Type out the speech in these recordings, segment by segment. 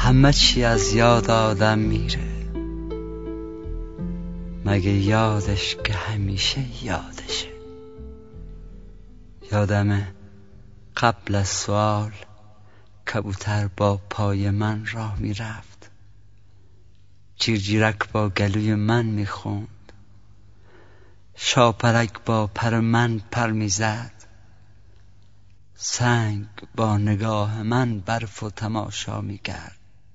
همه چی از یاد آدم میره، مگه یادش که همیشه یادشه. یادمه قبل از سوال کبوتر با پای من راه میرفت، جیرجیرک با گلوی من میخوند، شاپرک با پر من پر میزد، سنگ با نگاه من برف و تماشا میکرد.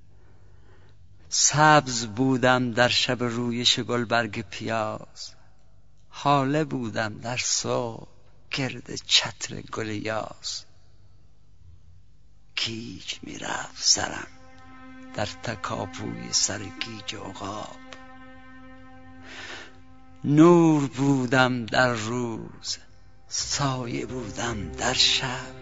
سبز بودم در شب رویش گلبرگ پیاز، هاله بودم در صبح گرد چتر گل یاس. گیج میرفت سرم در تکاپوی سر گیج عقاب، نور بودم در روز، سایه بودم در شب.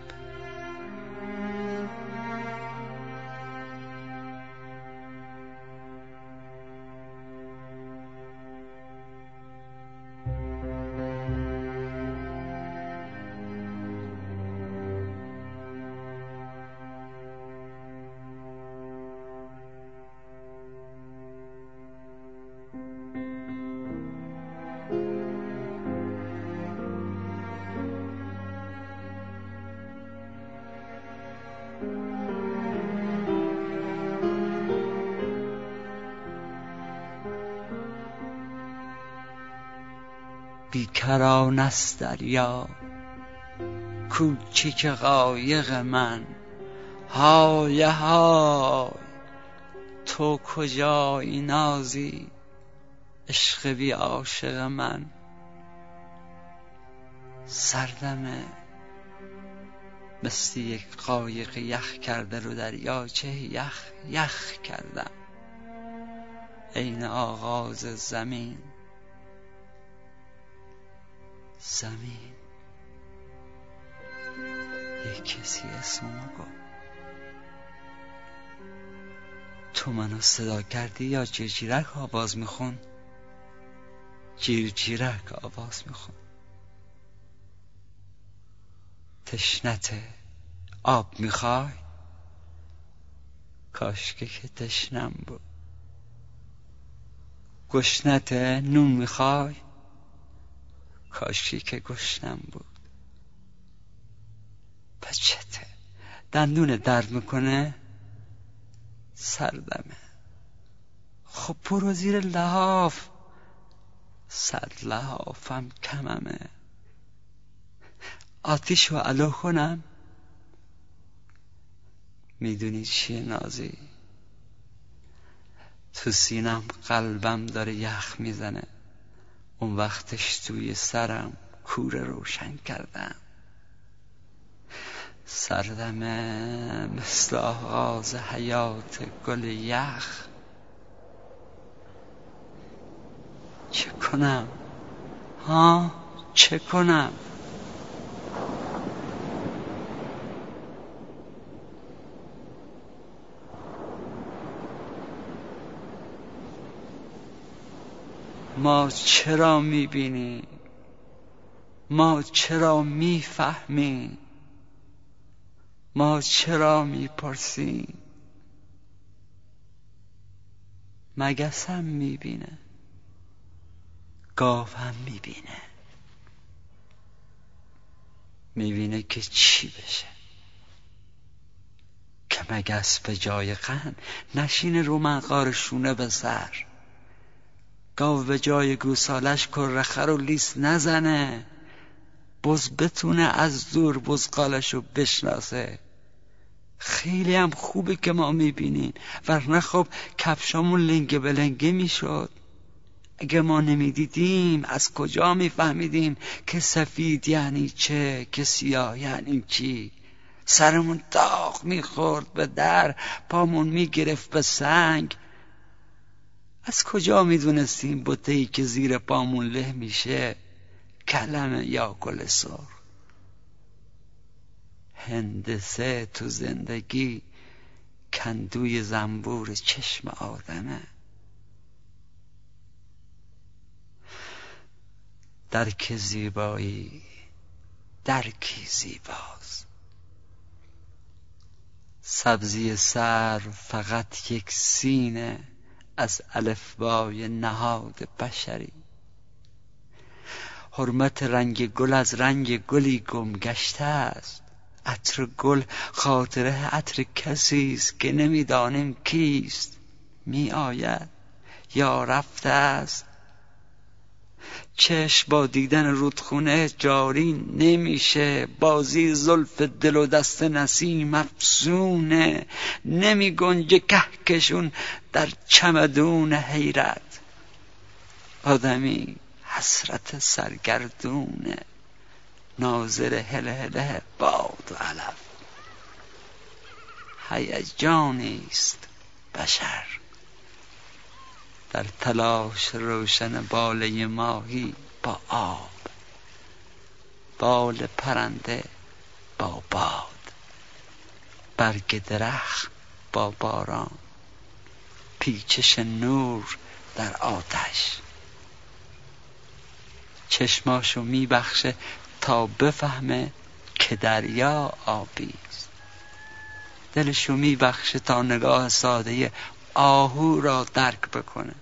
بیکران است دریا کوچیک قایق من، های های تو کجایی نازی عشق بی عاشق من. سردمه مثل یک قایق یخ کرده رو دریاچه یخ یخ کردم، عین آغاز زمین. زمین یک کسی اسممو گفت، تو منو صدا کردی یا جیرجیرک آواز میخون؟ جیرجیرک آواز میخون. تشنته آب میخوای؟ کاشکی که تشنم بود. گشنته نون میخوای؟ کاشکی که گشنم بود. پچته دندون درد میکنه؟ سردمه خب برو زیر لحاف، صد لحافم کممه. آتیشو علو کنم؟ میدونی چیه نازی؟ تو سینم قلبم داره یخ میزنه، اون وقتش توی سرم کوره روشن کردم. سردمه مثل آغاز حیات گل یخ. چه کنم؟ ها چه کنم؟ ما چرا میبینیم؟ ما چرا میفهمیم؟ ما چرا میپرسیم؟ مگسم میبینه، گاوم میبینه که چی بشه، که مگس به جای قند نشینه رو منقار شونه به سر، گاو به جای گوسالش کره خر و لیس نزنه، بز بتونه از دور بزغالشو بشناسه. خیلی هم خوبه که ما میبینین، ورنه خب کفشامون لنگه به لنگه میشد. اگه ما نمیدیدیم از کجا میفهمیدیم که سفید یعنی چه، که سیاه یعنی چی؟ سرمون داغ میخورد به در، پامون میگرفت به سنگ. از کجا میدونستیم بته‌ای که زیر پامون له میشه کلمه یا گل سرخ؟ هندسه تو زندگی کندوی زنبور چشم آدمه. درک زیبایی درکی زیباست، سبزی سرو فقط یک سینه از الفبای نهاد بشری. حرمت رنگ گل از رنگ گلی گم گشته است. عطر گل خاطره عطر کسی است که نمیدانیم کیست. می آید یا رفته است. چشم با دیدن رودخونه جاری نمیشه. بازی زلف دل و دست نسیم افسونه. نمی گنجه کهکشون در چمدون حیرت. آدمی حسرت سرگردونه. ناظر هله هله باد و علف. هیجانی است بشر در تلاش روشن باله ماهی با آب. بال پرنده با باد. برگ درخت با باران. پیچش نور در آتش. چشماشو میبخشه تا بفهمه که دریا آبی است. دلشو میبخشه تا نگاه ساده آهو را درک بکنه.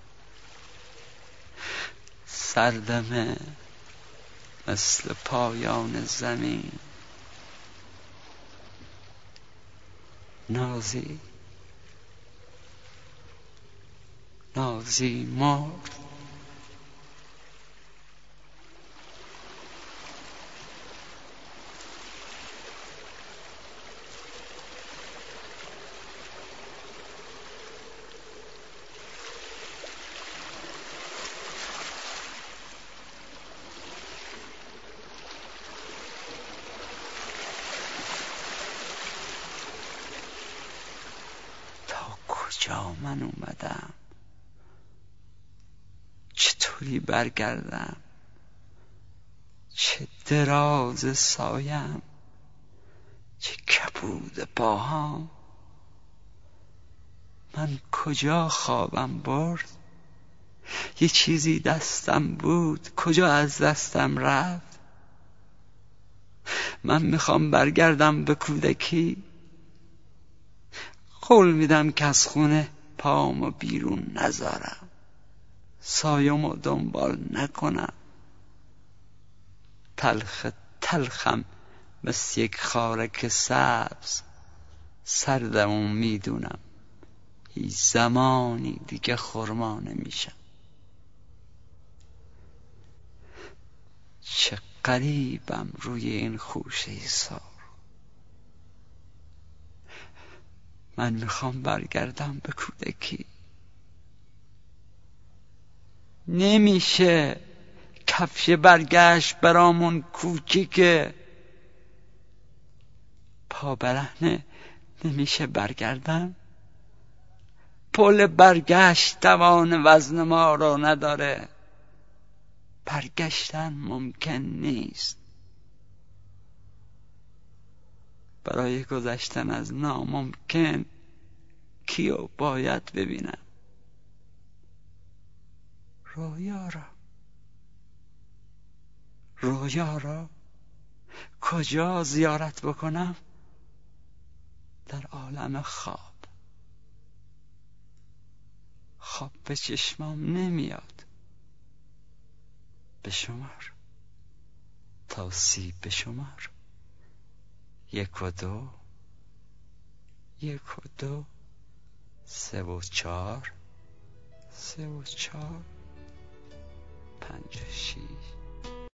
سردمه مثل پایان زمین. نازی مرد. کجا من اومدم؟ چطوری برگردم؟ چه دراز سایم، چه کبود پاهام. من کجا خوابم برد؟ یه چیزی دستم بود کجا از دستم رفت؟ من میخوام برگردم به کودکی. قول میدم که از خونه پامو بیرون نذارم. سایمو دنبال نکنم. تلخم مثل یک خارک سبز. سردمو میدونم هیچ زمانی دیگه خرما نمیشم. چه غریبم روی این خوشه سار. من میخوام برگردم به کودکی. نمیشه. کفش برگشت برامون کوچیکه. پا برهنه نمیشه برگردم. پل برگشت توان وزن ما رو نداره. برگشتن ممکن نیست. برای گذشتن از ناممکن کیو باید ببینم؟ رویا را کجا زیارت بکنم؟ در عالم خواب به چشمام نمیاد. بشمار تا 30 بشمار. 1 و 2 1 و 2 3 و 4 3 و 4 5 و 6